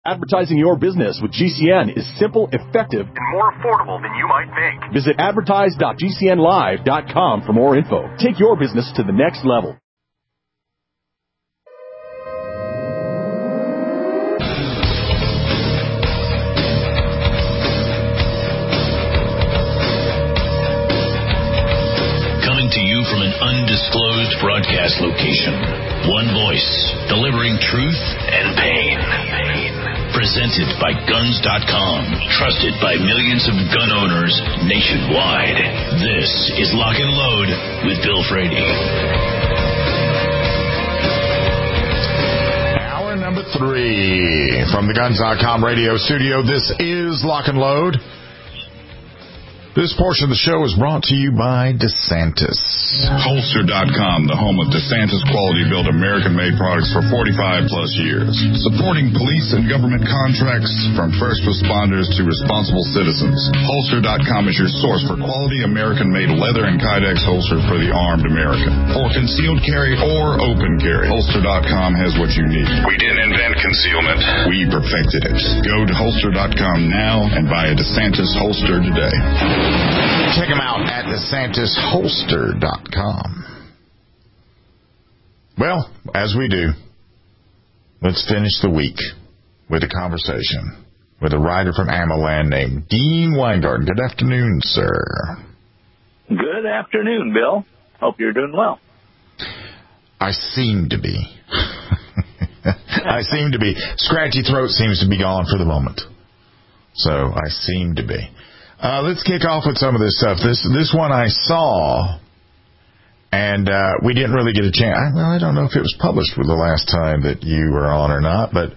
Advertising your business with GCN is simple, effective, and more affordable than you might think. Visit advertise.gcnlive.com for more info. Take your business to the next level. Coming to you from an undisclosed broadcast location. One voice, delivering truth and pain. Presented by Guns.com, trusted by millions of gun owners nationwide. This is Lock and Load with Bill Frady. Hour number 3 from the Guns.com radio studio. This is Lock and Load. This portion of the show is brought to you by DeSantis. Holster.com, the home of DeSantis quality-built American-made products for 45-plus years. Supporting police and government contracts from first responders to responsible citizens. Holster.com is your source for quality American-made leather and Kydex holsters for the armed American. For concealed carry or open carry, Holster.com has what you need. We didn't invent concealment. We perfected it. Go to Holster.com now and buy a DeSantis holster today. Check them out at DeSantisHolster.com. Well, as we do, let's finish the week with a conversation with a writer from AmmoLand named Dean Weingarten. Good afternoon, sir. Good afternoon, Bill. Hope you're doing well. I seem to be. I seem to be. Scratchy throat seems to be gone for the moment. So I seem to be. Let's kick off with some of this stuff. This one I saw, and we didn't really get a chance. I don't know if it was published the last time that you were on or not, but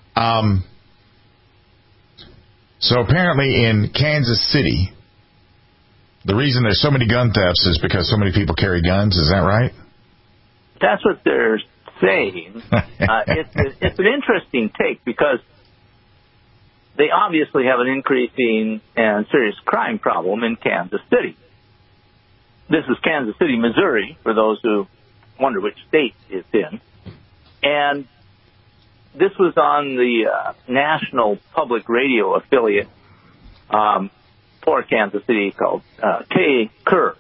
so apparently in Kansas City, the reason there's so many gun thefts is because so many people carry guns. Is that right? That's what they're saying. It's an interesting take because they obviously have an increasing and serious crime problem in Kansas City. This is Kansas City, Missouri, for those who wonder which state it's in. And this was on the national public radio affiliate for Kansas City called KCUR.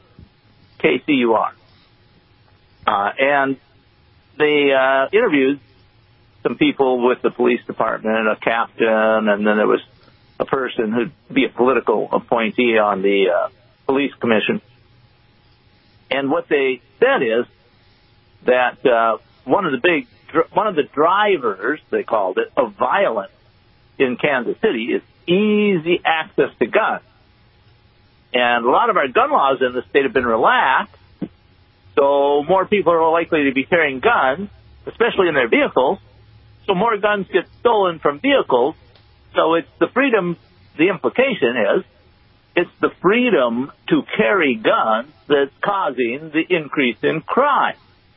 And they interviewed some people with the police department, a captain, and then there was a person who'd be a political appointee on the police commission. And what they said is that one of the drivers, they called it, of violence in Kansas City is easy access to guns. And a lot of our gun laws in the state have been relaxed, so more people are likely to be carrying guns, especially in their vehicles. So more guns get stolen from vehicles. So it's the freedom, the implication is, it's the freedom to carry guns that's causing the increase in crime.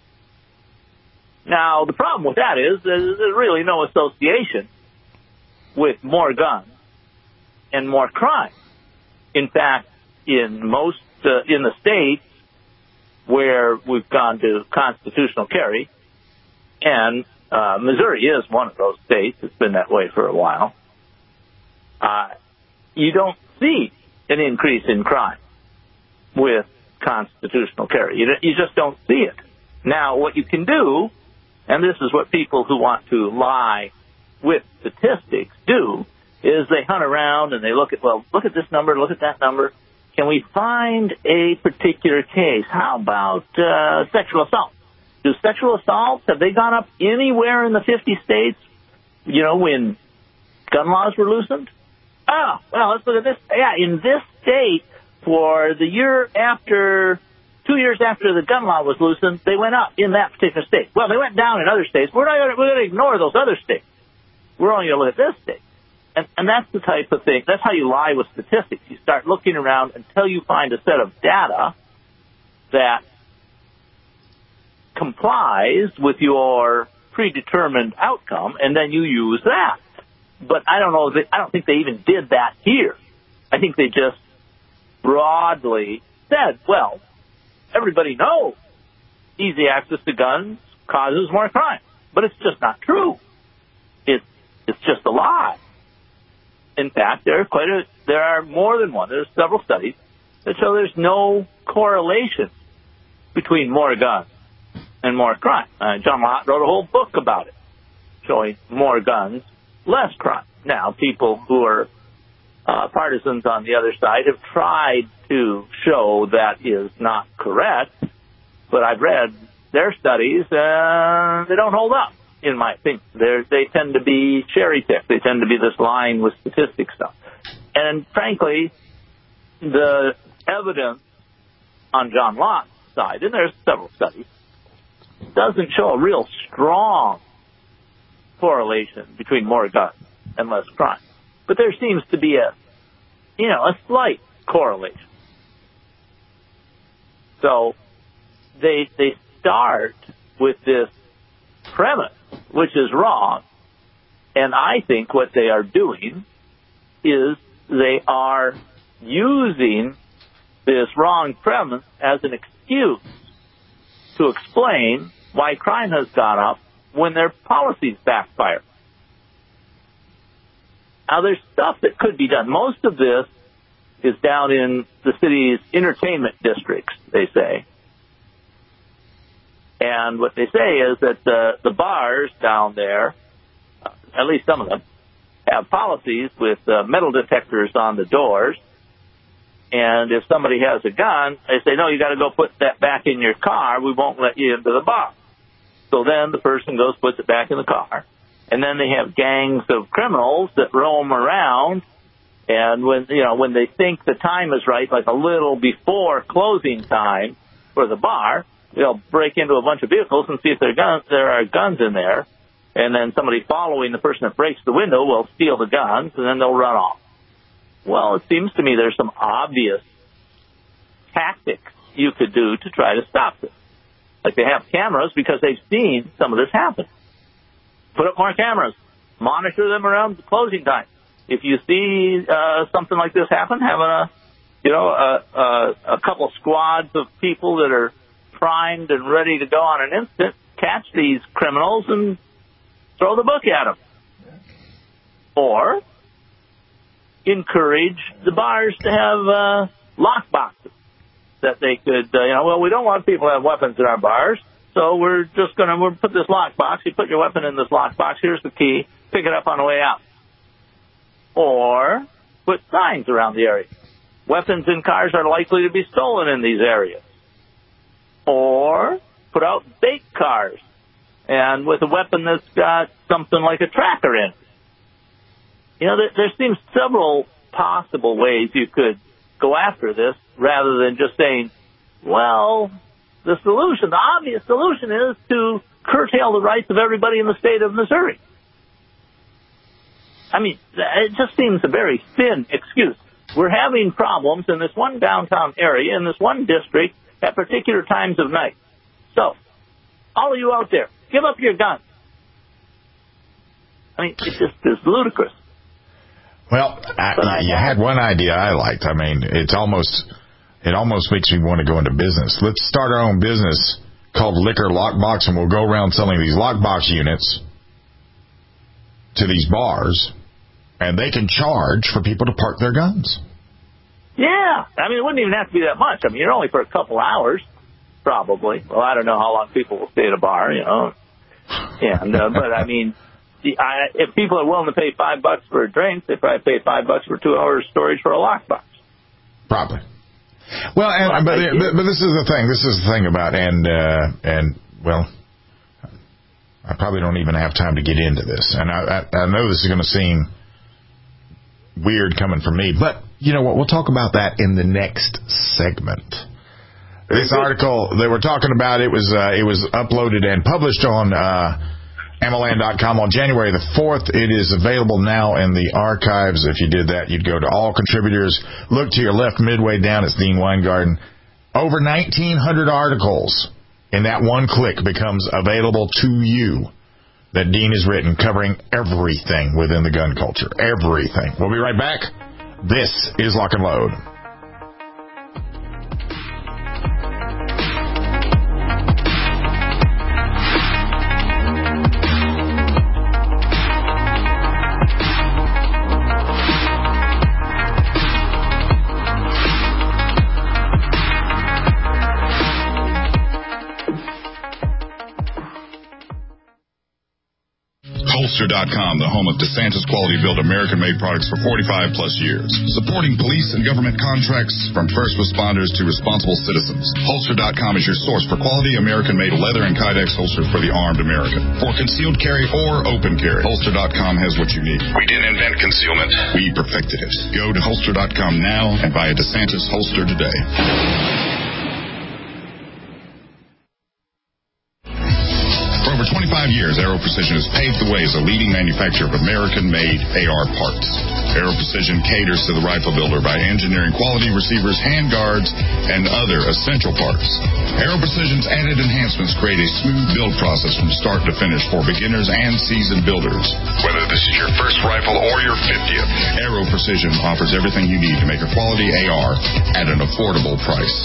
Now, the problem with that is there's really no association with more guns and more crime. In fact, in most, in the states where we've gone to constitutional carry, and Missouri is one of those states. It's been that way for a while. You don't see an increase in crime with constitutional carry. You just don't see it. Now, what you can do, and this is what people who want to lie with statistics do, is they hunt around and they look at this number, look at that number. Can we find a particular case? How about sexual assault? Do sexual assaults, have they gone up anywhere in the 50 states, when gun laws were loosened? Oh, well, let's look at this. Yeah, in this state, for the year after, 2 years after the gun law was loosened, they went up in that particular state. Well, they went down in other states. We're going to ignore those other states. We're only going to look at this state. And that's the type of thing. That's how you lie with statistics. You start looking around until you find a set of data that complies with your predetermined outcome, and then you use that. But I don't think they even did that here. I think they just broadly said, well, everybody knows easy access to guns causes more crime. But it's just not true. It's It's just a lie. In fact, there are more than one. There's several studies that show there's no correlation between more guns and more crime. John Lott wrote a whole book about it, showing more guns, less crime. Now, people who are partisans on the other side have tried to show that is not correct, but I've read their studies, and they don't hold up, in my opinion. They tend to be cherry-picked. They tend to be this line with statistics stuff. And frankly, the evidence on John Lott's side, and there's several studies, doesn't show a real strong correlation between more guns and less crime. But there seems to be a slight correlation. So they start with this premise, which is wrong, and I think what they are doing is they are using this wrong premise as an excuse to explain why crime has gone up when their policies backfire. Now, there's stuff that could be done. Most of this is down in the city's entertainment districts, they say. And what they say is that the bars down there, at least some of them, have policies with metal detectors on the doors. And if somebody has a gun, they say, no, you got to go put that back in your car. We won't let you into the bar. So then the person goes, puts it back in the car. And then they have gangs of criminals that roam around. And when they think the time is right, like a little before closing time for the bar, they'll break into a bunch of vehicles and see if there are guns in there. And then somebody following the person that breaks the window will steal the guns, and then they'll run off. Well, it seems to me there's some obvious tactics you could do to try to stop this. Like they have cameras because they've seen some of this happen. Put up more cameras. Monitor them around the closing time. If you see something like this happen, have a couple squads of people that are primed and ready to go on an instant, catch these criminals and throw the book at them. Or encourage the bars to have lock boxes that they could, we don't want people to have weapons in our bars, so we're just going to put this lock box. You put your weapon in this lock box. Here's the key. Pick it up on the way out. Or put signs around the area. Weapons in cars are likely to be stolen in these areas. Or put out bait cars, and with a weapon that's got something like a tracker in it. There seems several possible ways you could go after this rather than just saying, well, the obvious solution is to curtail the rights of everybody in the state of Missouri. I mean, it just seems a very thin excuse. We're having problems in this one downtown area, in this one district, at particular times of night. So, all of you out there, give up your guns. I mean, it just is ludicrous. Well, you had one idea I liked. I mean, it almost makes me want to go into business. Let's start our own business called Liquor Lockbox, and we'll go around selling these lockbox units to these bars, and they can charge for people to park their guns. Yeah. I mean, it wouldn't even have to be that much. I mean, you're only for a couple hours, probably. Well, I don't know how long people will stay at a bar, And, but, I mean, if people are willing to pay $5 for a drink, they probably pay $5 for 2 hours storage for a lockbox. Probably. Well, but this is the thing. This is the thing about, well, I probably don't even have time to get into this. And I know this is going to seem weird coming from me, but you know what? We'll talk about that in the next segment. This article that we're talking about, it was uploaded and published on MLN.com on January the 4th. It is available now in the archives. If you did that, you'd go to all contributors. Look to your left, midway down, it's Dean Weingarten. Over 1,900 articles in that one click becomes available to you that Dean has written, covering everything within the gun culture. Everything. We'll be right back. This is Lock and Load. Holster.com, the home of DeSantis quality-built American-made products for 45-plus years. Supporting police and government contracts from first responders to responsible citizens. Holster.com is your source for quality American-made leather and Kydex holsters for the armed American. For concealed carry or open carry, Holster.com has what you need. We didn't invent concealment. We perfected it. Go to Holster.com now and buy a DeSantis holster today. For over 25 years, Aero Precision has paved the way as a leading manufacturer of American-made AR parts. Aero Precision caters to the rifle builder by engineering quality receivers, handguards, and other essential parts. Aero Precision's added enhancements create a smooth build process from start to finish for beginners and seasoned builders. Whether this is your first rifle or your 50th, Aero Precision offers everything you need to make a quality AR at an affordable price.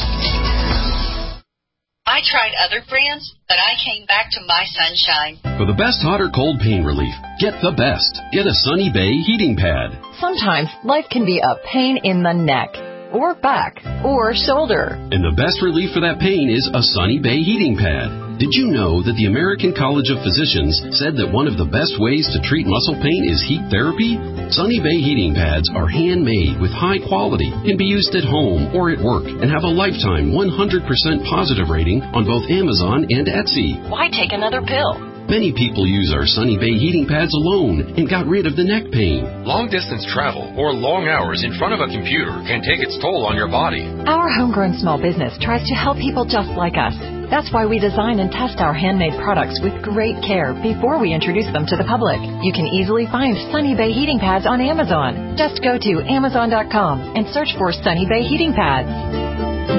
I tried other brands, but I came back to My Sunshine. For the best hot or cold pain relief, get the best. Get a Sunny Bay heating pad. Sometimes life can be a pain in the neck, or back, or shoulder. And the best relief for that pain is a Sunny Bay heating pad. Did you know that the American College of Physicians said that one of the best ways to treat muscle pain is heat therapy? Sunny Bay heating pads are handmade with high quality, can be used at home or at work, and have a lifetime 100% positive rating on both Amazon and Etsy. Why take another pill? Many people use our Sunny Bay heating pads alone and got rid of the neck pain. Long-distance travel or long hours in front of a computer can take its toll on your body. Our homegrown small business tries to help people just like us. That's why we design and test our handmade products with great care before we introduce them to the public. You can easily find Sunny Bay heating pads on Amazon. Just go to Amazon.com and search for Sunny Bay heating pads.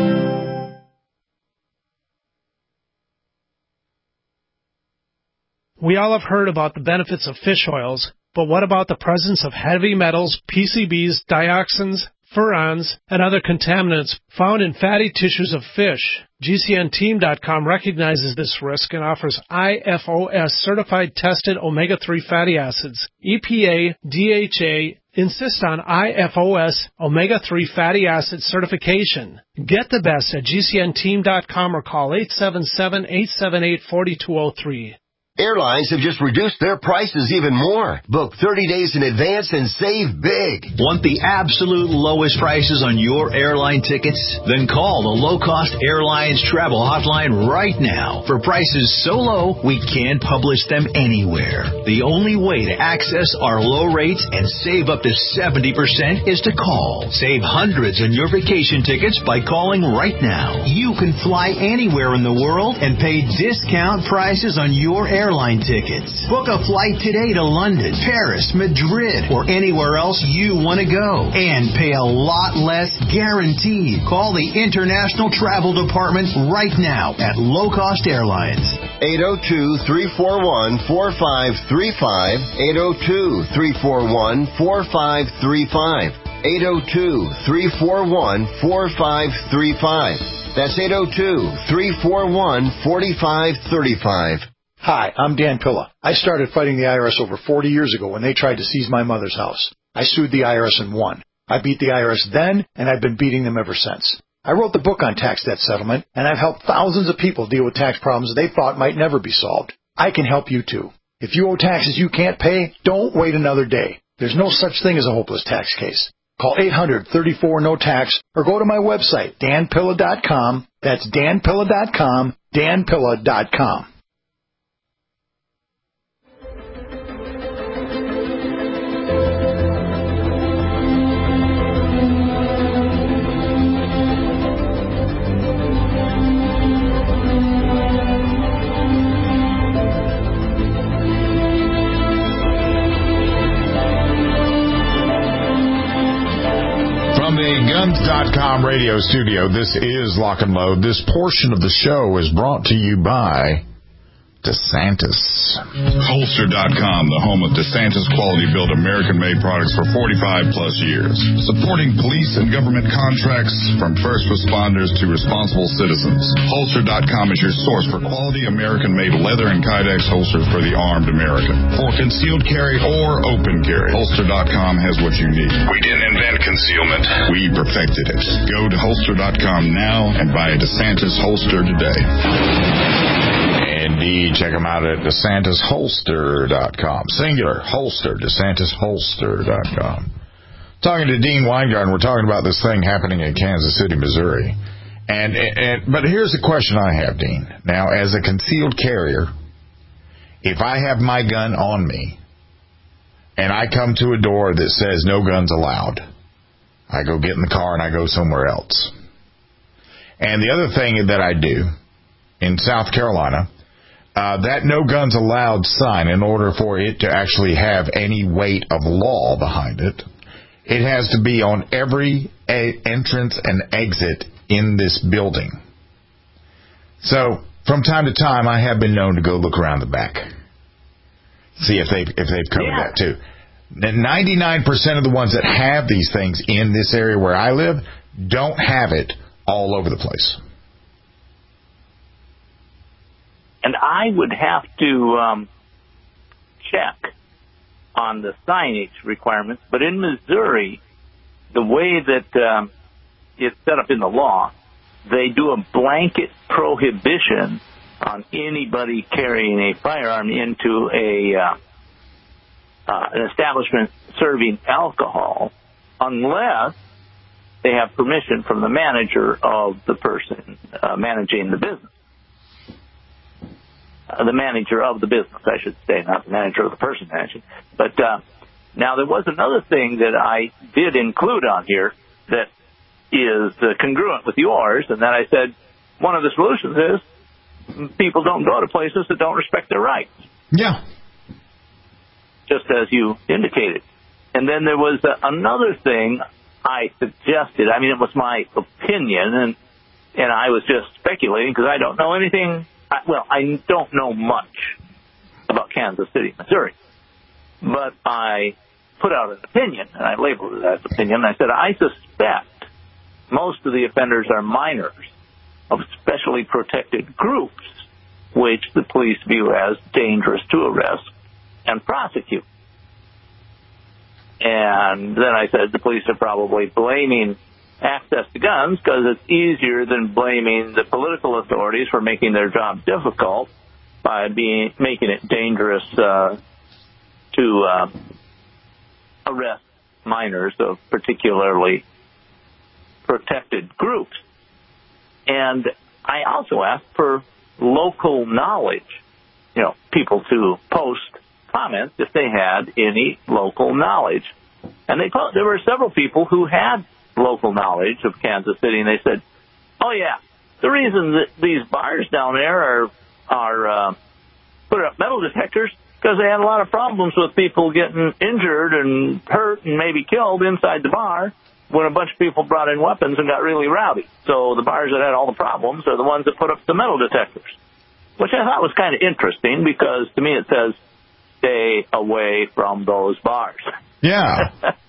We all have heard about the benefits of fish oils, but what about the presence of heavy metals, PCBs, dioxins, furans, and other contaminants found in fatty tissues of fish? GCNteam.com recognizes this risk and offers IFOS certified tested omega-3 fatty acids. EPA, DHA insist on IFOS omega-3 fatty acid certification. Get the best at GCNteam.com or call 877-878-4203. Airlines have just reduced their prices even more. Book 30 days in advance and save big. Want the absolute lowest prices on your airline tickets? Then call the Low Cost Airlines Travel Hotline right now. For prices so low, we can't publish them anywhere. The only way to access our low rates and save up to 70% is to call. Save hundreds on your vacation tickets by calling right now. You can fly anywhere in the world and pay discount prices on your airline tickets. Book a flight today to London, Paris, Madrid, or anywhere else you want to go. And pay a lot less guaranteed. Call the International Travel Department right now at Low Cost Airlines. 802-341-4535. 802-341-4535. 802-341-4535. That's 802-341-4535. Hi, I'm Dan Pilla. I started fighting the IRS over 40 years ago when they tried to seize my mother's house. I sued the IRS and won. I beat the IRS then, and I've been beating them ever since. I wrote the book on tax debt settlement, and I've helped thousands of people deal with tax problems they thought might never be solved. I can help you too. If you owe taxes you can't pay, don't wait another day. There's no such thing as a hopeless tax case. Call 800-34-NO-TAX or go to my website, danpilla.com. That's danpilla.com, danpilla.com. From the Guns.com radio studio, this is Lock and Load. This portion of the show is brought to you by DeSantis. Holster.com, the home of DeSantis quality-built American-made products for 45-plus years. Supporting police and government contracts from first responders to responsible citizens. Holster.com is your source for quality American-made leather and Kydex holsters for the armed American. For concealed carry or open carry, Holster.com has what you need. We didn't invent concealment. We perfected it. Go to Holster.com now and buy a DeSantis holster today. Indeed. Check them out at DeSantisHolster.com. Singular, holster, DeSantisHolster.com. Talking to Dean Weingarten, we're talking about this thing happening in Kansas City, Missouri. But here's the question I have, Dean. Now, as a concealed carrier, if I have my gun on me and I come to a door that says no guns allowed, I go get in the car and I go somewhere else. And the other thing that I do in South Carolina, that no guns allowed sign, in order for it to actually have any weight of law behind it, it has to be on every entrance and exit in this building. So, from time to time, I have been known to go look around the back, see if they've covered that too. 99% of the ones that have these things in this area where I live don't have it all over the place. And I would have to check on the signage requirements, but in Missouri, the way that it's set up in the law, they do a blanket prohibition on anybody carrying a firearm into an establishment serving alcohol unless they have permission from the manager of the person managing the business. The manager of the business, I should say, not the manager of the person managing. But now there was another thing that I did include on here that is congruent with yours, and that I said one of the solutions is people don't go to places that don't respect their rights. Yeah. Just as you indicated. And then there was another thing I suggested. I mean, it was my opinion, and I was just speculating because I don't know anything. I don't know much about Kansas City, Missouri. But I put out an opinion, and I labeled it as opinion. I said, I suspect most of the offenders are minors of specially protected groups, which the police view as dangerous to arrest and prosecute. And then I said the police are probably blaming access to guns because it's easier than blaming the political authorities for making their job difficult by making it dangerous to arrest minors of particularly protected groups. And I also asked for local knowledge, people to post comments if they had any local knowledge. And there were several people who had local knowledge of Kansas City, and they said, oh, yeah, the reason that these bars down there are putting up metal detectors because they had a lot of problems with people getting injured and hurt and maybe killed inside the bar when a bunch of people brought in weapons and got really rowdy. So the bars that had all the problems are the ones that put up the metal detectors, which I thought was kind of interesting because to me it says stay away from those bars. Yeah.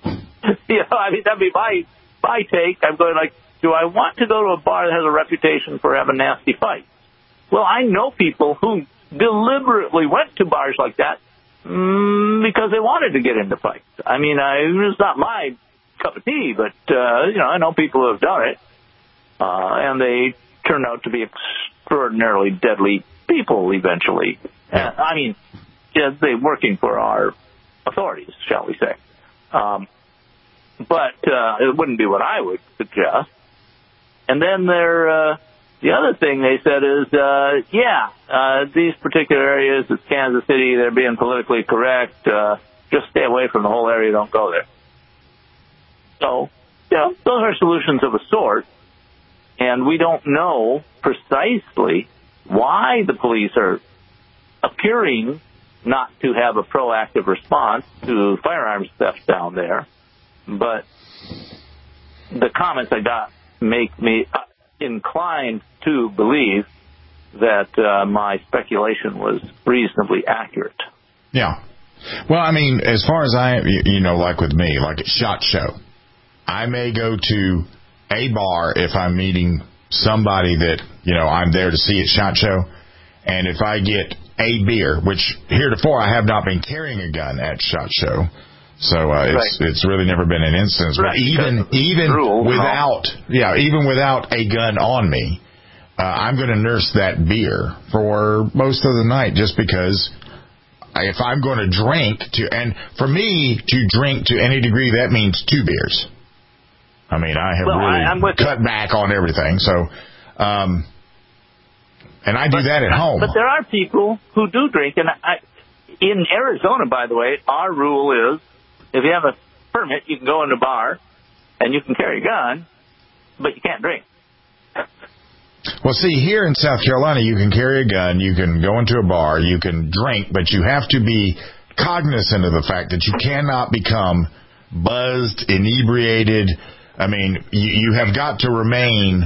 That'd be my take. I'm going do I want to go to a bar that has a reputation for having nasty fights? Well, I know people who deliberately went to bars like that because they wanted to get into fights. I mean, it's not my cup of tea, but, I know people who have done it, and they turned out to be extraordinarily deadly people eventually. They're working for our authorities, shall we say. But it wouldn't be what I would suggest. And then the other thing they said is, these particular areas, it's Kansas City, they're being politically correct. Just stay away from the whole area, don't go there. So, those are solutions of a sort. And we don't know precisely why the police are appearing not to have a proactive response to firearms theft down there. But the comments I got make me inclined to believe that my speculation was reasonably accurate. Yeah. Well, I mean, as far as like with me, like at SHOT Show, I may go to a bar if I'm meeting somebody that, I'm there to see at SHOT Show. And if I get a beer, which heretofore I have not been carrying a gun at SHOT Show, so it's really never been an instance. Right. But even without a gun on me, I'm going to nurse that beer for most of the night just because if I'm going to drink and for me to drink to any degree, that means 2 beers. I mean, I have really cut back on everything. So, and I do that at home. But there are people who do drink. And in Arizona, by the way, our rule is if you have a permit, you can go in a bar and you can carry a gun, but you can't drink. Well, see, here in South Carolina, you can carry a gun, you can go into a bar, you can drink, but you have to be cognizant of the fact that you cannot become buzzed, inebriated. I mean, you have got to remain,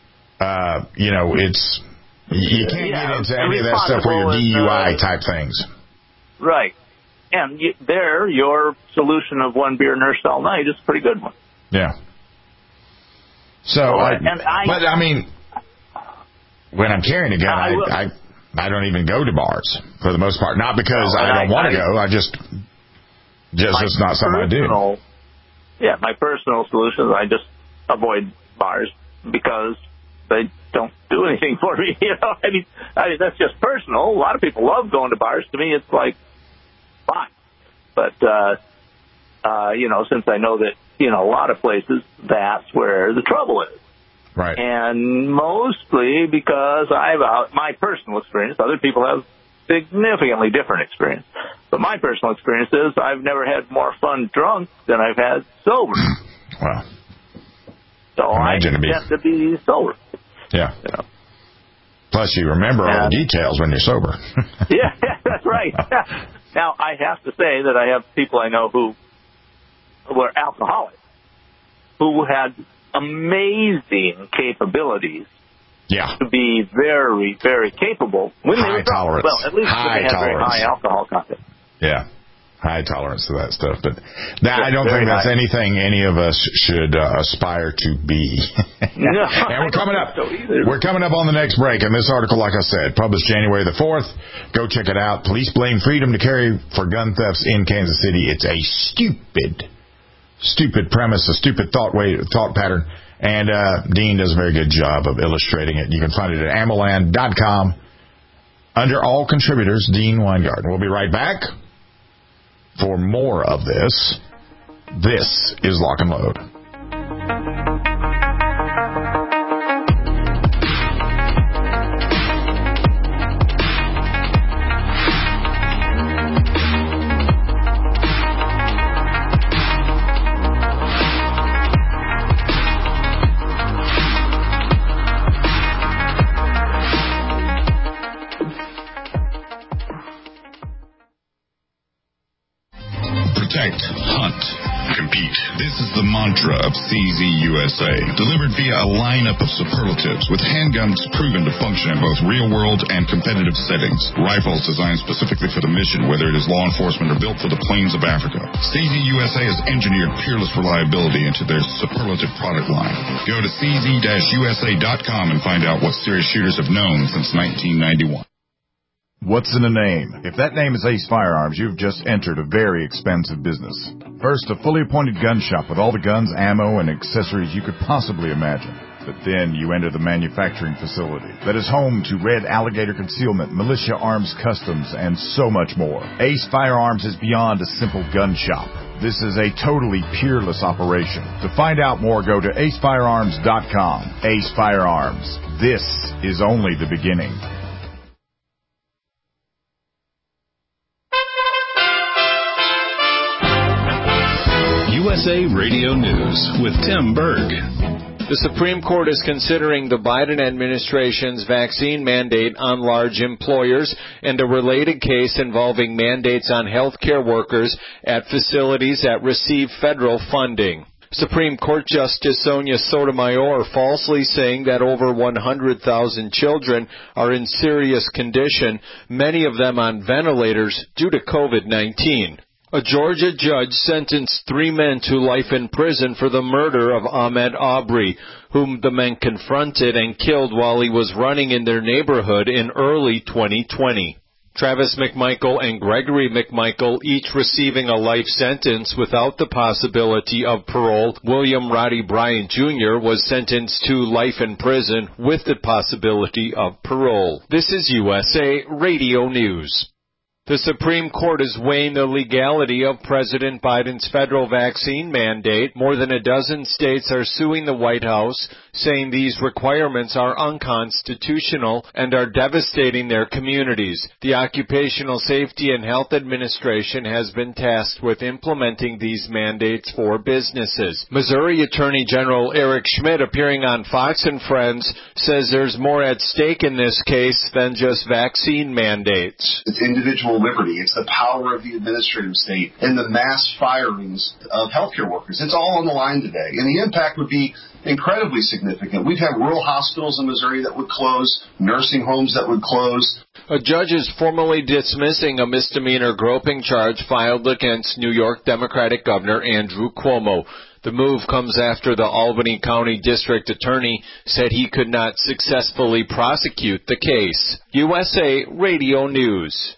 you can't get into any of that stuff where you're DUI type things. Right. And your solution of 1 beer nursed all night is a pretty good one. Yeah. So, when I'm carrying a gun, I don't even go to bars for the most part. Not because I don't want to go. It's not something I do. Yeah, my personal solution is I just avoid bars because they don't do anything for me. I mean, that's just personal. A lot of people love going to bars. To me, it's like fine. But since I know that a lot of places that's where the trouble is. Right. And mostly because my personal experience, other people have significantly different experience. But my personal experience is I've never had more fun drunk than I've had sober. Wow. So I tend to be sober. Yeah. Plus you remember all the details when you're sober. Yeah, that's right. Now, I have to say that I have people I know who were alcoholics, who had amazing capabilities to be very, very capable. When high tolerance. Well, at least they had very high alcohol content. Yeah, high tolerance to that stuff. But I don't think that's anything any of us should aspire to be. No, and we're coming up on the next break. And this article, like I said, published January the 4th. Go check it out. Police blame freedom to carry for gun thefts in Kansas City. It's a stupid premise, a stupid thought pattern. And Dean does a very good job of illustrating it. You can find it at AmmoLand.com. Under all contributors, Dean Weingarten. We'll be right back for more of this. This is Lock and Load. Mantra of CZ USA, delivered via a lineup of superlatives with handguns proven to function in both real-world and competitive settings. Rifles designed specifically for the mission, whether it is law enforcement or built for the plains of Africa. CZ USA has engineered peerless reliability into their superlative product line. Go to cz-usa.com and find out what serious shooters have known since 1991. What's in a name? If that name is Ace Firearms, you've just entered a very expensive business. First, a fully appointed gun shop with all the guns, ammo, and accessories you could possibly imagine. But then you enter the manufacturing facility that is home to Red Alligator Concealment, Militia Arms Customs, and so much more. Ace Firearms is beyond a simple gun shop. This is a totally peerless operation. To find out more, go to acefirearms.com. Ace Firearms. This is only the beginning. USA Radio News with Tim Berg. The Supreme Court is considering the Biden administration's vaccine mandate on large employers and a related case involving mandates on healthcare workers at facilities that receive federal funding. Supreme Court Justice Sonia Sotomayor falsely saying that over 100,000 children are in serious condition, many of them on ventilators due to COVID-19. A Georgia judge sentenced 3 men to life in prison for the murder of Ahmaud Arbery, whom the men confronted and killed while he was running in their neighborhood in early 2020. Travis McMichael and Gregory McMichael, each receiving a life sentence without the possibility of parole. William Roddy Bryant Jr. was sentenced to life in prison with the possibility of parole. This is USA Radio News. The Supreme Court is weighing the legality of President Biden's federal vaccine mandate. More than a dozen states are suing the White House, saying these requirements are unconstitutional and are devastating their communities. The Occupational Safety and Health Administration has been tasked with implementing these mandates for businesses. Missouri Attorney General Eric Schmidt, appearing on Fox and Friends, says there's more at stake in this case than just vaccine mandates. It's individual liberty. It's the power of the administrative state and the mass firings of healthcare workers. It's all on the line today. And the impact would be incredibly significant. We'd have rural hospitals in Missouri that would close, nursing homes that would close. A judge is formally dismissing a misdemeanor groping charge filed against New York Democratic Governor Andrew Cuomo. The move comes after the Albany County District Attorney said he could not successfully prosecute the case. USA Radio News.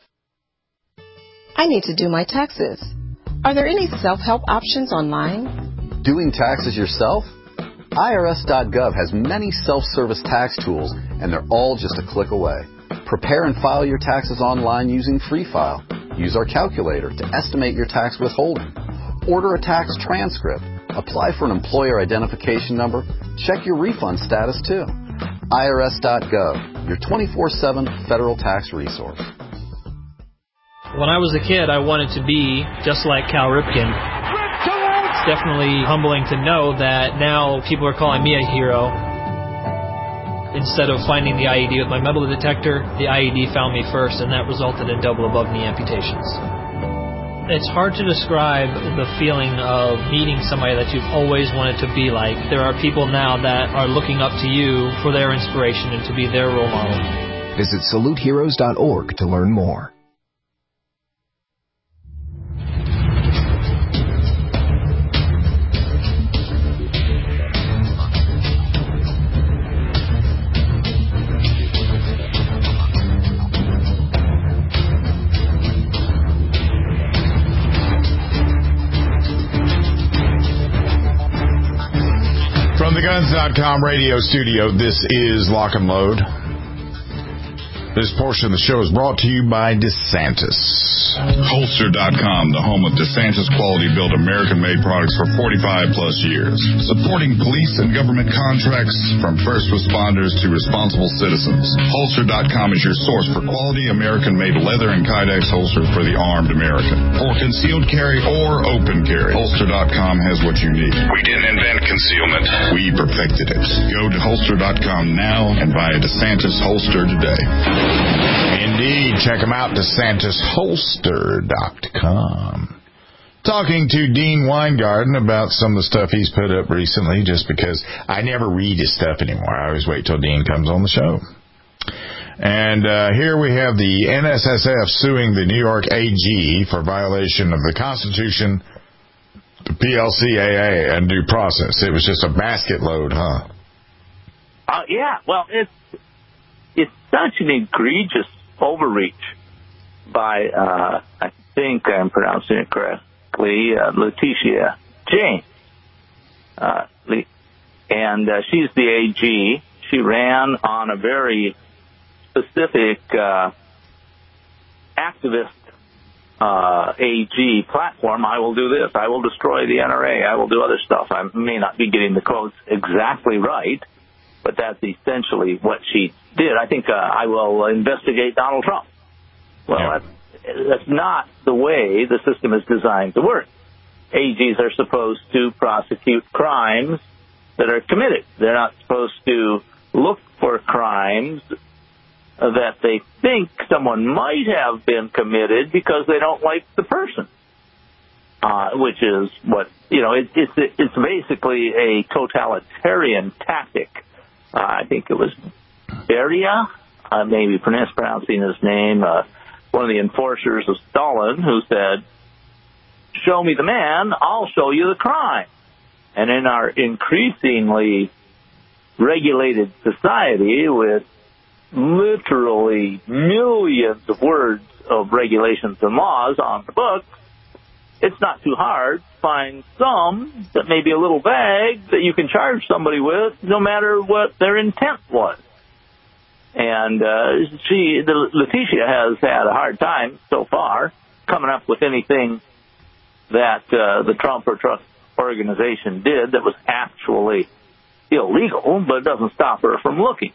I need to do my taxes. Are there any self-help options online? Doing taxes yourself? IRS.gov has many self-service tax tools, and they're all just a click away. Prepare and file your taxes online using Free File. Use our calculator to estimate your tax withholding. Order a tax transcript. Apply for an employer identification number. Check your refund status, too. IRS.gov, your 24/7 federal tax resource. When I was a kid, I wanted to be just like Cal Ripken. It's definitely humbling to know that now people are calling me a hero. Instead of finding the IED with my metal detector, the IED found me first, and that resulted in double above-knee amputations. It's hard to describe the feeling of meeting somebody that you've always wanted to be like. There are people now that are looking up to you for their inspiration and to be their role model. Visit SaluteHeroes.org to learn more. From the Guns.com radio studio, this is Lock and Load. This portion of the show is brought to you by DeSantis. Holster.com, the home of DeSantis quality-built American-made products for 45-plus years. Supporting police and government contracts from first responders to responsible citizens. Holster.com is your source for quality American-made leather and Kydex holsters for the armed American. For concealed carry or open carry, Holster.com has what you need. We didn't invent concealment. We perfected it. Go to Holster.com now and buy a DeSantis holster today. Indeed. Check them out, DeSantisHolster.com. Talking to Dean Weingarten about some of the stuff he's put up recently, just because I never read his stuff anymore. I always wait till Dean comes on the show. And here we have the NSSF suing the New York AG for violation of the Constitution, the PLCAA, and due process. It was just a basket load, huh? Yeah, well, it's such an egregious overreach by, I think I'm pronouncing it correctly, Letitia James. And she's the AG. She ran on a very specific activist AG platform. I will do this. I will destroy the NRA. I will do other stuff. I may not be getting the quotes exactly right, but that's essentially what she did. I think I will investigate Donald Trump. Well, that's not the way the system is designed to work. AGs are supposed to prosecute crimes that are committed. They're not supposed to look for crimes that they think someone might have been committed because they don't like the person, which is what, it's basically a totalitarian tactic. I think it was Beria, maybe pronouncing his name, one of the enforcers of Stalin, who said, "Show me the man, I'll show you the crime." And in our increasingly regulated society with literally millions of words of regulations and laws on the books, it's not too hard to find some that may be a little vague that you can charge somebody with no matter what their intent was. And Letitia has had a hard time so far coming up with anything that the Trump or Trust organization did that was actually illegal, but it doesn't stop her from looking.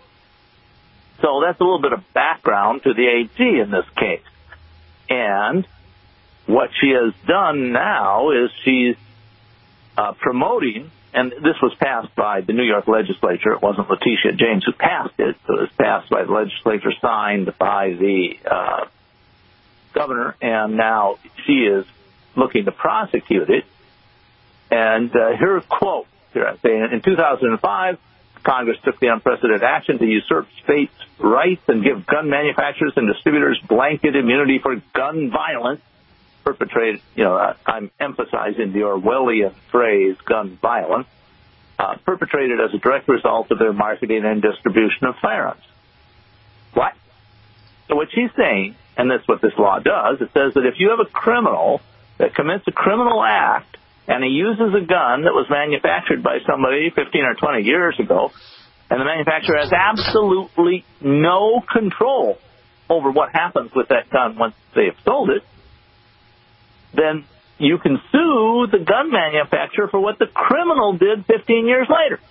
So that's a little bit of background to the AG in this case. And what she has done now is she's promoting, and this was passed by the New York legislature. It wasn't Letitia James who passed it. It was passed by the legislature, signed by the governor, and now she is looking to prosecute it. And her quote here, I say, in 2005, Congress took the unprecedented action to usurp states' rights and give gun manufacturers and distributors blanket immunity for gun violence perpetrated, I'm emphasizing the Orwellian phrase, gun violence, perpetrated as a direct result of their marketing and distribution of firearms. What? So what she's saying, and that's what this law does, it says that if you have a criminal that commits a criminal act and he uses a gun that was manufactured by somebody 15 or 20 years ago, and the manufacturer has absolutely no control over what happens with that gun once they have sold it, then you can sue the gun manufacturer for what the criminal did 15 years later.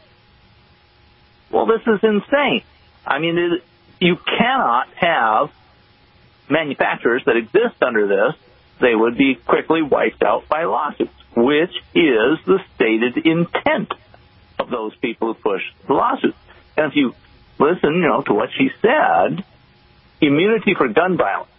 Well, this is insane. I mean, you cannot have manufacturers that exist under this. They would be quickly wiped out by lawsuits, which is the stated intent of those people who push the lawsuits. And if you listen, to what she said, immunity for gun violence.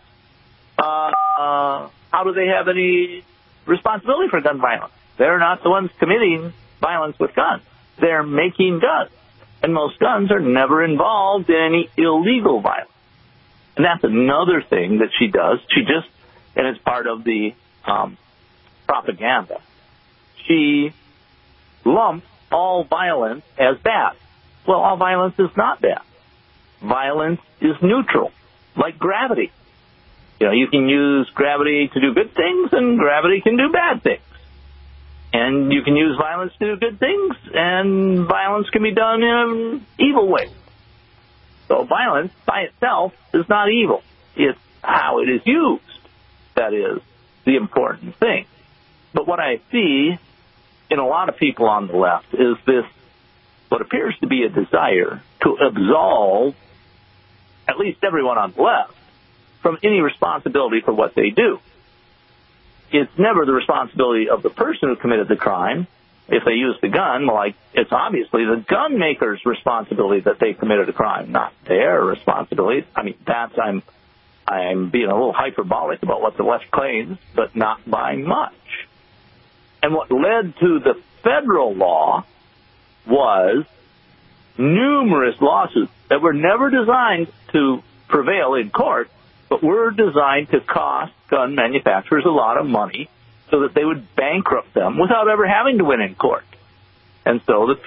How do they have any responsibility for gun violence? They're not the ones committing violence with guns. They're making guns. And most guns are never involved in any illegal violence. And that's another thing that she does. And it's part of the propaganda. She lumps all violence as bad. Well, all violence is not bad. Violence is neutral, like gravity. You can use gravity to do good things, and gravity can do bad things. And you can use violence to do good things, and violence can be done in an evil way. So violence by itself is not evil. It's how it is used that is the important thing. But what I see in a lot of people on the left is this, what appears to be a desire to absolve at least everyone on the left from any responsibility for what they do. It's never the responsibility of the person who committed the crime. If they used the gun, it's obviously the gun maker's responsibility that they committed a crime, not their responsibility. I mean, I'm being a little hyperbolic about what the left claims, but not by much. And what led to the federal law was numerous lawsuits that were never designed to prevail in court, but were designed to cost gun manufacturers a lot of money so that they would bankrupt them without ever having to win in court. And so the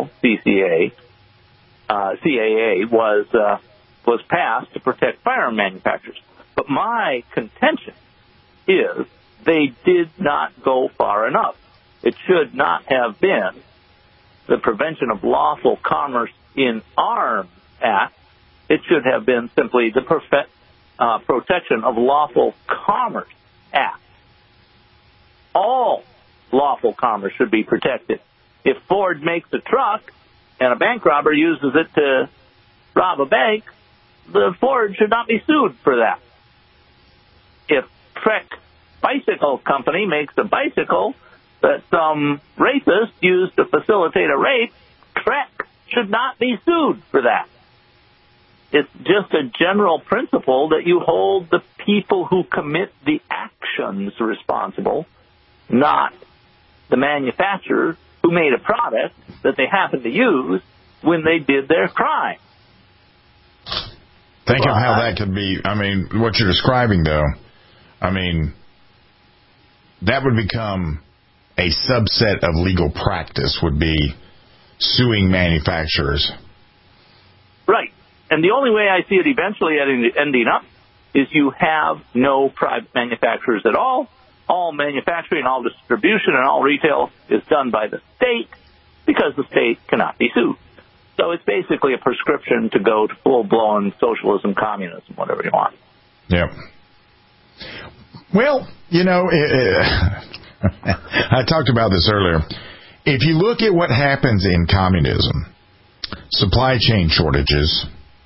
CAA was passed to protect firearm manufacturers. But my contention is they did not go far enough. It should not have been the Prevention of Lawful Commerce in Arms Act. It should have been simply the Protection of Lawful Commerce Act. All lawful commerce should be protected. If Ford makes a truck and a bank robber uses it to rob a bank, the Ford should not be sued for that. If Trek Bicycle Company makes a bicycle that some rapist used to facilitate a rape, Trek should not be sued for that. It's just a general principle that you hold the people who commit the actions responsible, not the manufacturer who made a product that they happened to use when they did their crime. Think of how that could be. I mean, what you're describing, though, that would become a subset of legal practice, would be suing manufacturers. Right. And the only way I see it eventually ending up is you have no private manufacturers at all. All manufacturing, all distribution, and all retail is done by the state because the state cannot be sued. So it's basically a prescription to go to full-blown socialism, communism, whatever you want. Yep. Well, I talked about this earlier. If you look at what happens in communism, supply chain shortages,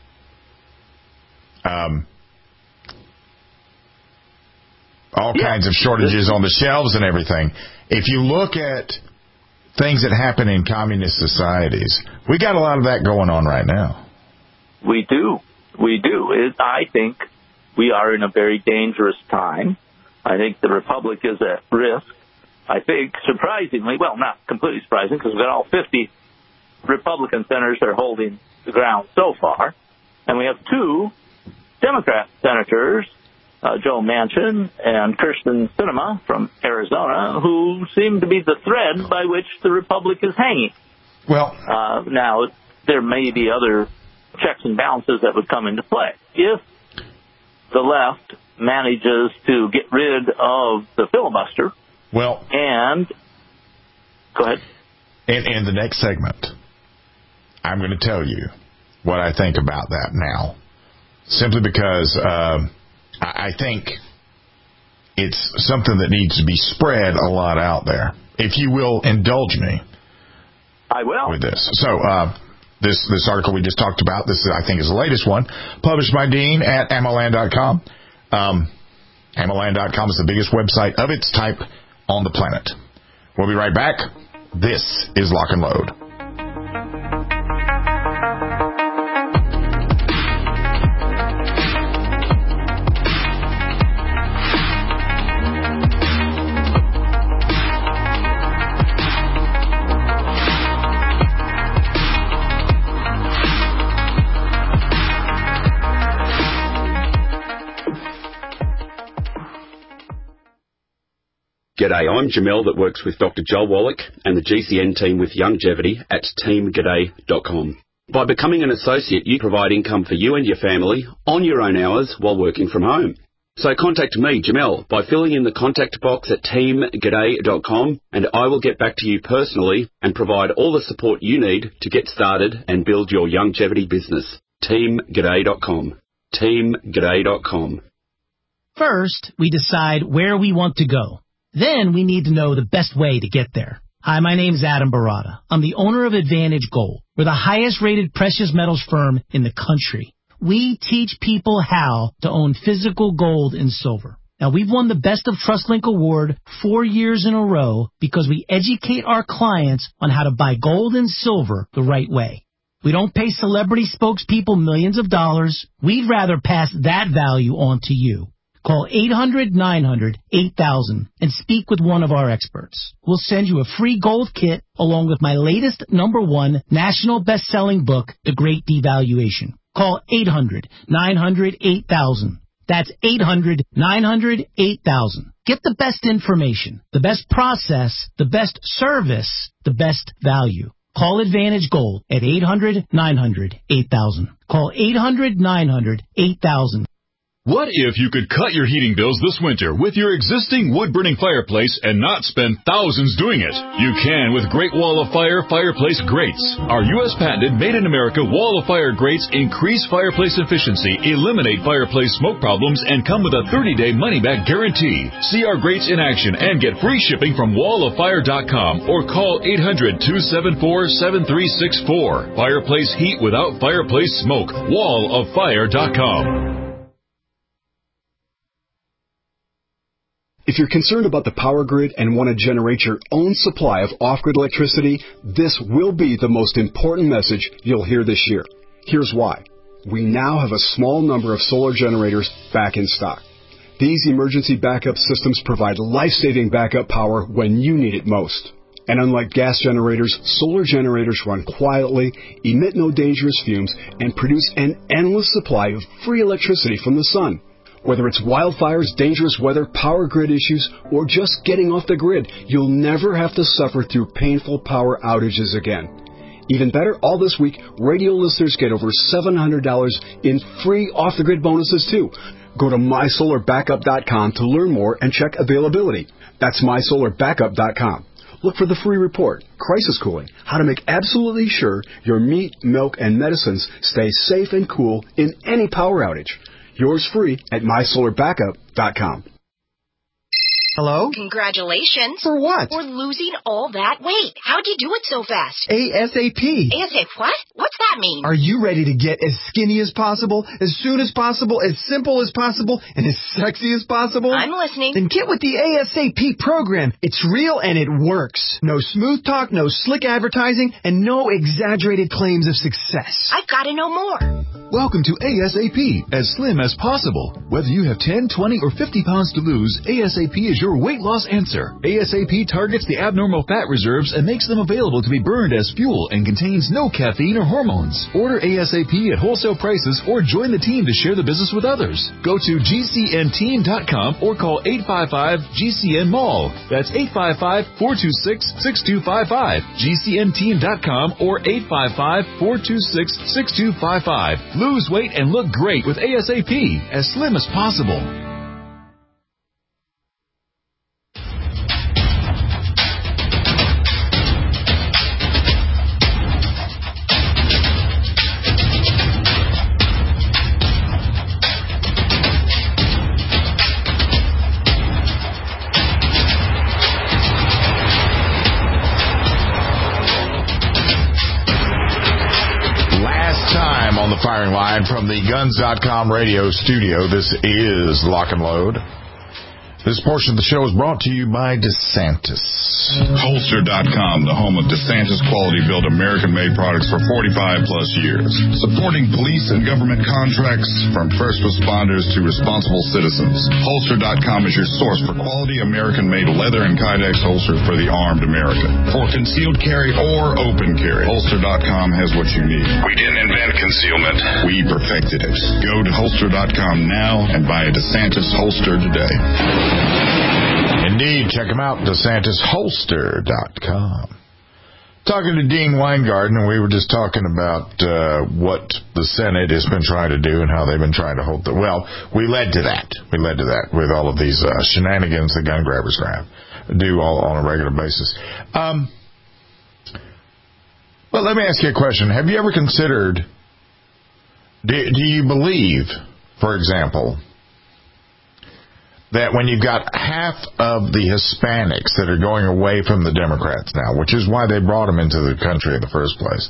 all kinds of shortages on the shelves and everything. If you look at things that happen in communist societies, we got a lot of that going on right now. We do. I think we are in a very dangerous time. I think the Republic is at risk. I think, surprisingly, well, not completely surprising, because we've got all 50 Republican senators that are holding the ground so far. And we have 2 Democrat senators, Joe Manchin and Kyrsten Sinema from Arizona, who seem to be the thread by which the Republic is hanging. Well, now, there may be other checks and balances that would come into play. If the left manages to get rid of the filibuster, go ahead. In the next segment, I'm going to tell you what I think about that now, simply because I think it's something that needs to be spread a lot out there. If you will indulge me, I will. With this. So, this article we just talked about, this I think is the latest one, published by Dean at AmmoLand.com. AmmoLand.com is the biggest website of its type on the planet. We'll be right back. This is Lock and Load. G'day, I'm Jamel that works with Dr. Joel Wallach and the GCN team with Longevity at teamg'day.com. By becoming an associate, you provide income for you and your family on your own hours while working from home. So contact me, Jamel, by filling in the contact box at teamg'day.com, and I will get back to you personally and provide all the support you need to get started and build your longevity business. teamg'day.com. teamg'day.com. First, we decide where we want to go. Then we need to know the best way to get there. Hi, my name is Adam Barata. I'm the owner of Advantage Gold. We're the highest rated precious metals firm in the country. We teach people how to own physical gold and silver. Now, we've won the Best of TrustLink Award 4 years in a row because we educate our clients on how to buy gold and silver the right way. We don't pay celebrity spokespeople millions of dollars. We'd rather pass that value on to you. Call 800-900-8000 and speak with one of our experts. We'll send you a free gold kit along with my latest #1 national best-selling book, The Great Devaluation. Call 800-900-8000. That's 800-900-8000. Get the best information, the best process, the best service, the best value. Call Advantage Gold at 800-900-8000. Call 800-900-8000. What if you could cut your heating bills this winter with your existing wood-burning fireplace and not spend thousands doing it? You can with Great Wall of Fire fireplace grates. Our U.S. patented made-in-America Wall of Fire grates increase fireplace efficiency, eliminate fireplace smoke problems, and come with a 30-day money-back guarantee. See our grates in action and get free shipping from walloffire.com or call 800-274-7364. Fireplace heat without fireplace smoke. walloffire.com. If you're concerned about the power grid and want to generate your own supply of off-grid electricity, this will be the most important message you'll hear this year. Here's why. We now have a small number of solar generators back in stock. These emergency backup systems provide life-saving backup power when you need it most. And unlike gas generators, solar generators run quietly, emit no dangerous fumes, and produce an endless supply of free electricity from the sun. Whether it's wildfires, dangerous weather, power grid issues, or just getting off the grid, you'll never have to suffer through painful power outages again. Even better, all this week, radio listeners get over $700 in free off-the-grid bonuses, too. Go to mysolarbackup.com to learn more and check availability. That's mysolarbackup.com. Look for the free report, Crisis Cooling, how to make absolutely sure your meat, milk, and medicines stay safe and cool in any power outage. Yours free at mysolarbackup.com. Hello? Congratulations. For what? For losing all that weight. How'd you do it so fast? ASAP. ASAP what? What's that mean? Are you ready to get as skinny as possible, as soon as possible, as simple as possible, and as sexy as possible? I'm listening. Then get with the ASAP program. It's real and it works. No smooth talk, no slick advertising, and no exaggerated claims of success. I've got to know more. Welcome to ASAP, as slim as possible. Whether you have 10, 20, or 50 pounds to lose, ASAP is your weight loss answer. ASAP targets the abnormal fat reserves and makes them available to be burned as fuel and contains no caffeine or hormones. Order ASAP at wholesale prices or join the team to share the business with others. Go to GCNteam.com or call 855-GCN-MALL. That's 855-426-6255. GCNteam.com or 855-426-6255. Lose weight and look great with ASAP, as slim as possible. Firing line from the Guns.com radio studio. This is Lock and Load. This portion of the show is brought to you by DeSantis. Holster.com, the home of DeSantis quality-built American-made products for 45-plus years. Supporting police and government contracts from first responders to responsible citizens. Holster.com is your source for quality American-made leather and Kydex holsters for the armed American. For concealed carry or open carry, Holster.com has what you need. We didn't invent concealment. We perfected it. Go to Holster.com now and buy a DeSantis holster today. Indeed, check them out, DeSantisHolster.com. Talking to Dean Weingarten, and we were just talking about what the Senate has been trying to do and how they've been trying to hold the... Well, we led to that. With all of these shenanigans the gun grabbers do all on a regular basis. Well, let me ask you a question. Have you ever considered... Do you believe, for example... that when you've got half of the Hispanics that are going away from the Democrats now, which is why they brought them into the country in the first place,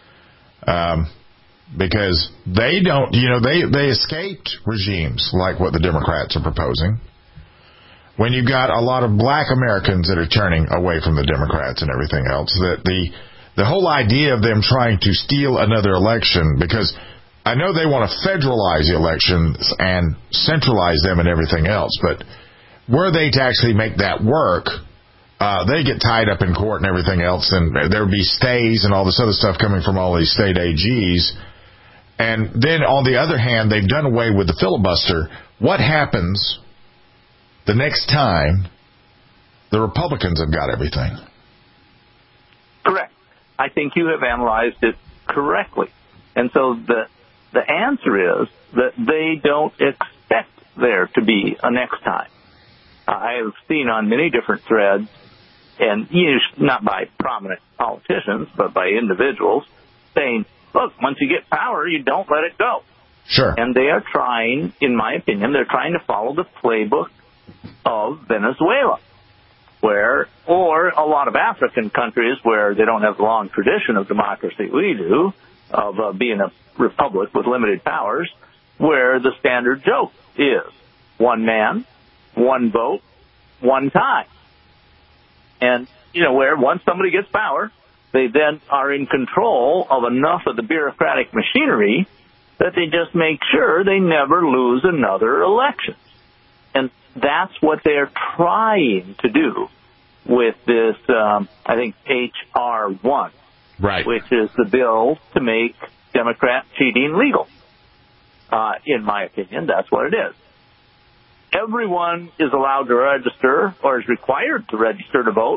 because they don't, they escaped regimes like what the Democrats are proposing. When you've got a lot of black Americans that are turning away from the Democrats and everything else, that the whole idea of them trying to steal another election, because I know they want to federalize the elections and centralize them and everything else, but were they to actually make that work, they get tied up in court and everything else, and there would be stays and all this other stuff coming from all these state AGs. And then, on the other hand, they've done away with the filibuster. What happens the next time the Republicans have got everything? Correct. I think you have analyzed it correctly. And so the answer is that they don't expect there to be a next time. I have seen on many different threads, and not by prominent politicians, but by individuals, saying, look, once you get power, you don't let it go. Sure. And they are trying, in my opinion, they're trying to follow the playbook of Venezuela, or a lot of African countries where they don't have the long tradition of democracy we do, of being a republic with limited powers, where the standard joke is one man, one vote, one time. And, where once somebody gets power, they then are in control of enough of the bureaucratic machinery that they just make sure they never lose another election. And that's what they're trying to do with this, I think, H.R. 1. Right. Which is the bill to make Democrat cheating legal. In my opinion, that's what it is. Everyone is allowed to register or is required to register to vote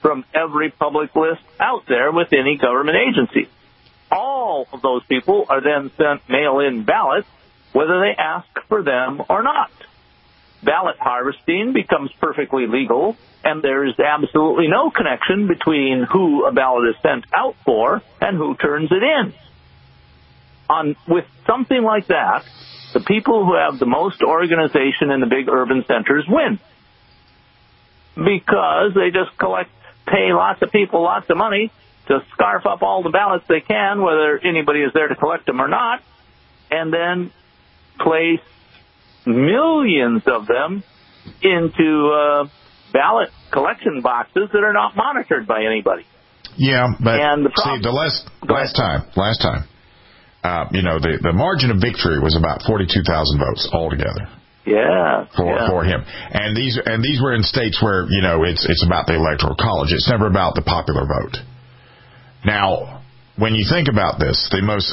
from every public list out there with any government agency. All of those people are then sent mail-in ballots, whether they ask for them or not. Ballot harvesting becomes perfectly legal, and there is absolutely no connection between who a ballot is sent out for and who turns it in. With something like that, the people who have the most organization in the big urban centers win, because they just pay lots of people lots of money to scarf up all the ballots they can, whether anybody is there to collect them or not, and then place millions of them into ballot collection boxes that are not monitored by anybody. Yeah, but see, the last time, the margin of victory was about 42,000 votes altogether. Yeah, for him, and these were in states where it's about the electoral college. It's never about the popular vote. Now, when you think about this,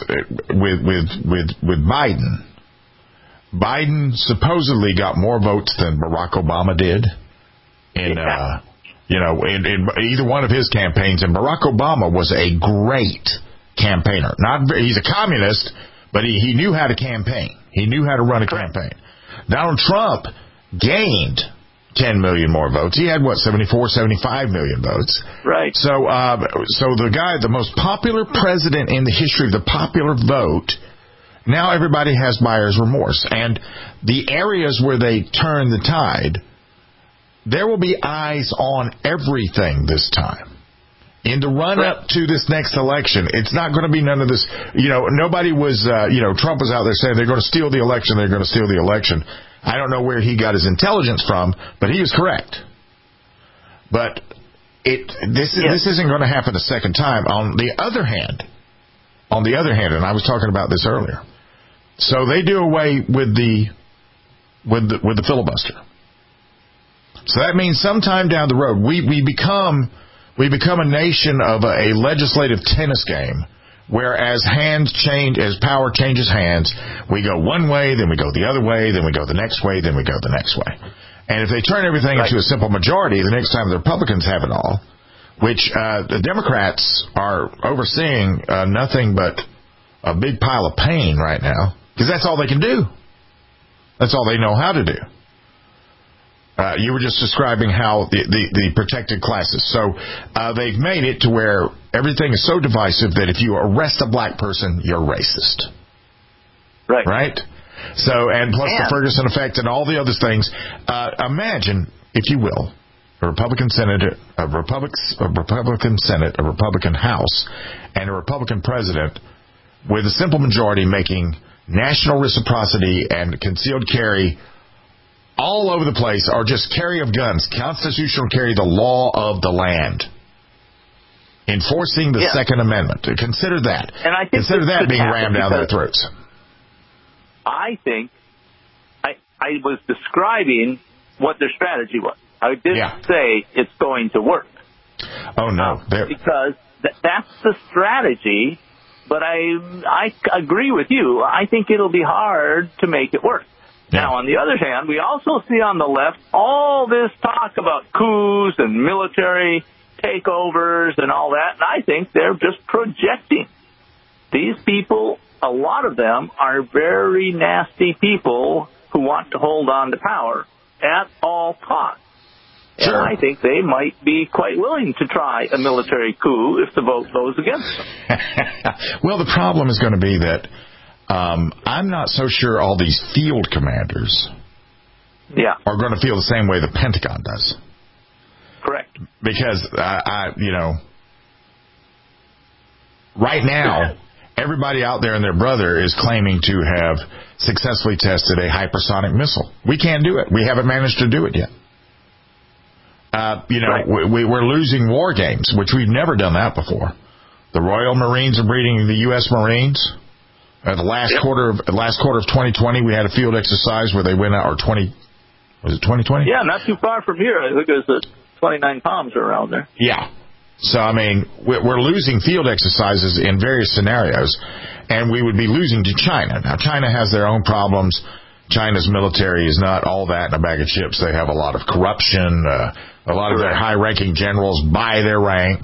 with Biden supposedly got more votes than Barack Obama did in either one of his campaigns, and Barack Obama was a great campaigner. He's a communist, but he knew how to campaign. He knew how to run a campaign. Donald Trump gained 10 million more votes. He had 74, 75 million votes. Right. So the most popular president in the history of the popular vote, now everybody has buyer's remorse. And the areas where they turn the tide, there will be eyes on everything this time. In the run-up to this next election, it's not going to be none of this, nobody was, Trump was out there saying they're going to steal the election, they're going to steal the election. I don't know where he got his intelligence from, but he was correct. But this isn't going to happen a second time. On the other hand, and I was talking about this earlier, so they do away with the filibuster. So that means sometime down the road, we become a nation of a legislative tennis game, where as power changes hands, we go one way, then we go the other way, then we go the next way, then we go the next way. And if they turn everything into a simple majority, the next time the Republicans have it all, which the Democrats are overseeing nothing but a big pile of pain right now, because that's all they can do. That's all they know how to do. You were just describing how the protected classes. So they've made it to where everything is so divisive that if you arrest a black person, you're racist. Right? So, and plus the Ferguson effect and all the other things. Imagine, if you will, a Republican Senate, a Republican House, and a Republican president with a simple majority making national reciprocity and concealed carry all over the place, or just carry of guns, constitutional carry, the law of the land, enforcing the Second Amendment. Consider that. And I think consider that being rammed down their throats. I think I was describing what their strategy was. I didn't say it's going to work. Oh no, because that's the strategy. But I agree with you. I think it'll be hard to make it work. Now, on the other hand, we also see on the left all this talk about coups and military takeovers and all that, and I think they're just projecting. These people, a lot of them, are very nasty people who want to hold on to power at all costs. Sure. And I think they might be quite willing to try a military coup if the vote goes against them. Well, the problem is going to be that I'm not so sure all these field commanders are going to feel the same way the Pentagon does. Correct. Because, right now, everybody out there and their brother is claiming to have successfully tested a hypersonic missile. We can't do it. We haven't managed to do it yet. We're losing war games, which we've never done that before. The Royal Marines are beating the U.S. Marines. The last quarter of 2020, we had a field exercise where they went out, was it 2020? Yeah, not too far from here. I think it was 29 Palms around there. Yeah. So, I mean, we're losing field exercises in various scenarios, and we would be losing to China. Now, China has their own problems. China's military is not all that in a bag of chips. They have a lot of corruption. A lot of their high-ranking generals buy their rank.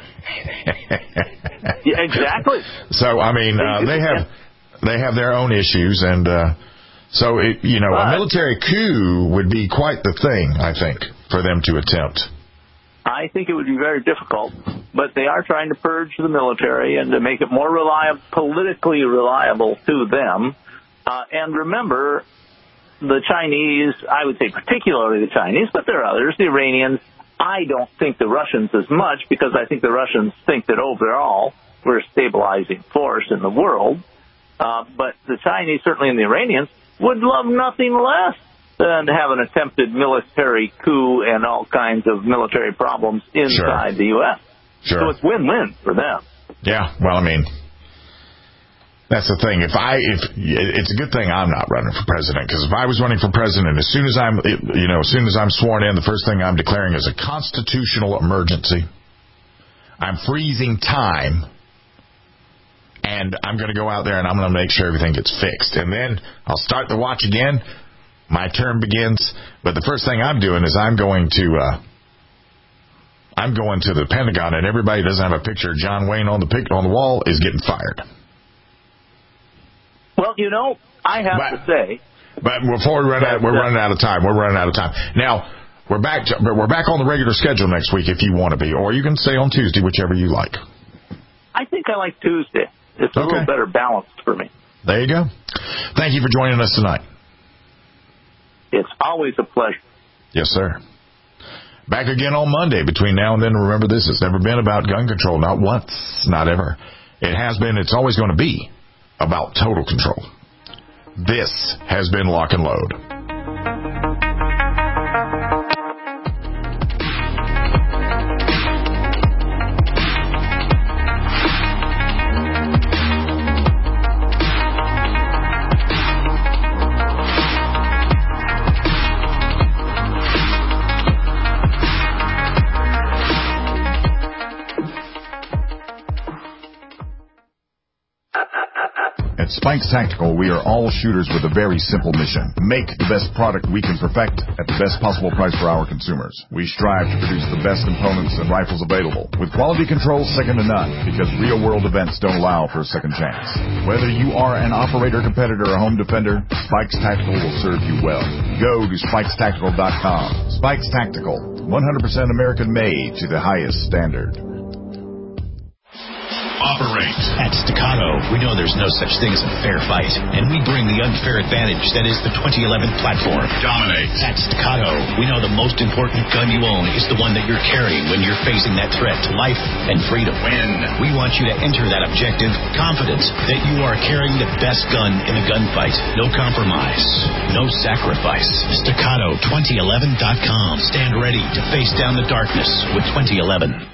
Yeah, exactly. So, I mean, they have their own issues, and so, a military coup would be quite the thing, I think, for them to attempt. I think it would be very difficult, but they are trying to purge the military and to make it more reliable, politically reliable to them. And remember, the Chinese, I would say particularly the Chinese, but there are others, the Iranians. I don't think the Russians as much, because I think the Russians think that overall we're a stabilizing force in the world. But the Chinese, certainly and the Iranians, would love nothing less than to have an attempted military coup and all kinds of military problems inside the U.S. Sure. So it's win-win for them. Yeah, well, I mean, that's the thing. It's a good thing I'm not running for president, because if I was running for president, as soon as I'm sworn in, the first thing I'm declaring is a constitutional emergency. I'm freezing time, and I'm going to go out there and I'm going to make sure everything gets fixed, and then I'll start the watch again. My term begins, but the first thing I'm doing is I'm going to the Pentagon, and everybody who doesn't have a picture of John Wayne on the wall is getting fired. Well, I have to say. But before we we're running out of time. We're running out of time. Now, we're back on the regular schedule next week if you want to be, or you can stay on Tuesday, whichever you like. I think I like Tuesday. It's a little better balanced for me. There you go. Thank you for joining us tonight. It's always a pleasure. Yes, sir. Back again on Monday. Between now and then, remember, this has never been about gun control. Not once. Not ever. It has been. It's always going to be about total control. This has been Lock and Load. At Spikes Tactical, we are all shooters with a very simple mission. Make the best product we can perfect at the best possible price for our consumers. We strive to produce the best components and rifles available, with quality control second to none, because real-world events don't allow for a second chance. Whether you are an operator, competitor, or home defender, Spikes Tactical will serve you well. Go to SpikesTactical.com. Spikes Tactical, 100% American-made to the highest standard. Operate. At Staccato, we know there's no such thing as a fair fight, and we bring the unfair advantage that is the 2011 platform. Dominate. At Staccato, we know the most important gun you own is the one that you're carrying when you're facing that threat to life and freedom. Win. We want you to enter that objective confident that you are carrying the best gun in the gunfight. No compromise. No sacrifice. Staccato2011.com. Stand ready to face down the darkness with 2011.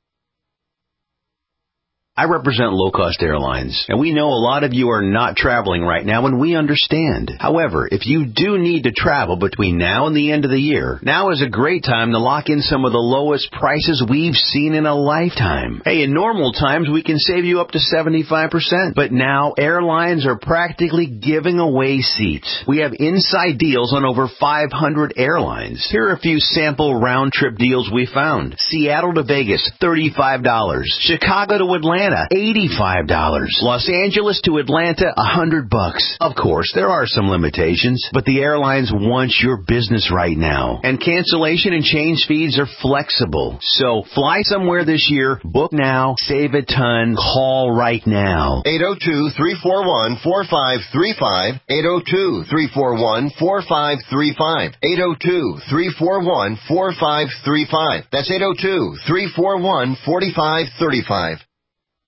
I represent low-cost airlines, and we know a lot of you are not traveling right now, and we understand. However, if you do need to travel between now and the end of the year, now is a great time to lock in some of the lowest prices we've seen in a lifetime. Hey, in normal times, we can save you up to 75%, but now airlines are practically giving away seats. We have inside deals on over 500 airlines. Here are a few sample round-trip deals we found. Seattle to Vegas, $35. Chicago to Atlanta, $85. Los Angeles to Atlanta, $100. Of course, there are some limitations, but the airlines want your business right now. And cancellation and change fees are flexible. So fly somewhere this year, book now, save a ton, call right now. 802-341-4535. 802-341-4535. 802-341-4535. That's 802-341-4535.